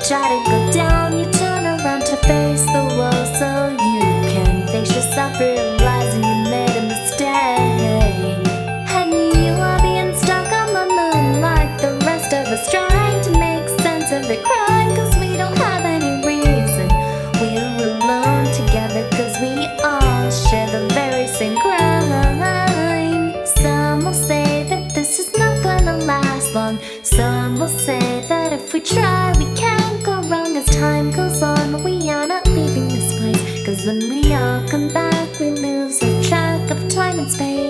try to go down, you turn around to face the wall so you can face yourself, realizing you made a mistake. And you are being stuck on the moon like the rest of us, trying to make sense of the crime, cause we don't have any reason. We're alone together cause we all share the very same crime. Some will say that this is not gonna last long. Some will say that if we try we can't go wrong. As time goes on we are not leaving this place, cause when we all come back we lose our track of time and space.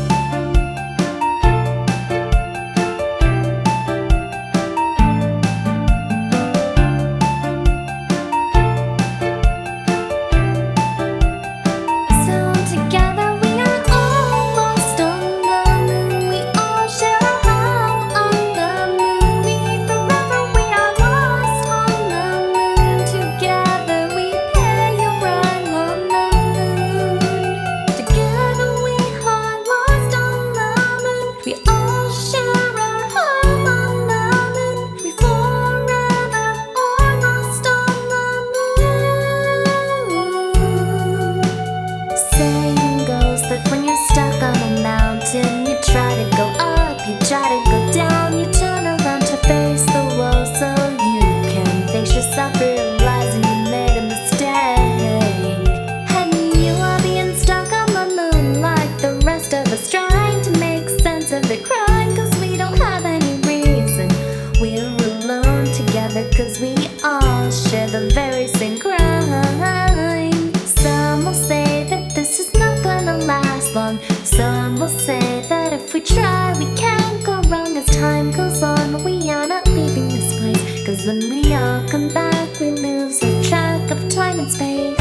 You try to go up, you try to go down, you turn around to face the wall so you can face yourself, realizing you made a mistake. And you are being stuck on the moon like the rest of us, trying to make sense of the crime, cause we don't have any reason. We're alone together cause we all share the very same crime. Some will say that this is not gonna last long. Some will say that if we try we can't go wrong. As time goes on we are not leaving this place, cause when we all come back we lose our track of time and space.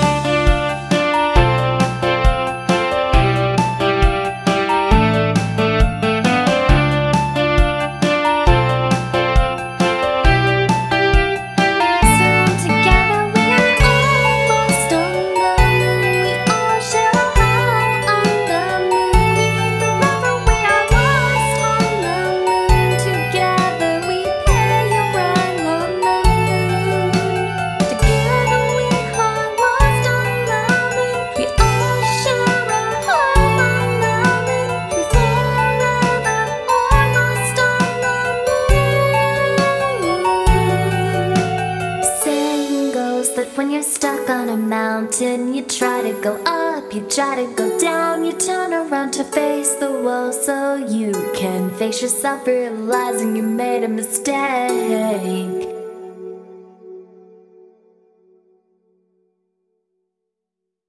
When you're stuck on a mountain, you try to go up, you try to go down, you turn around to face the wall so you can face yourself, realizing you made a mistake.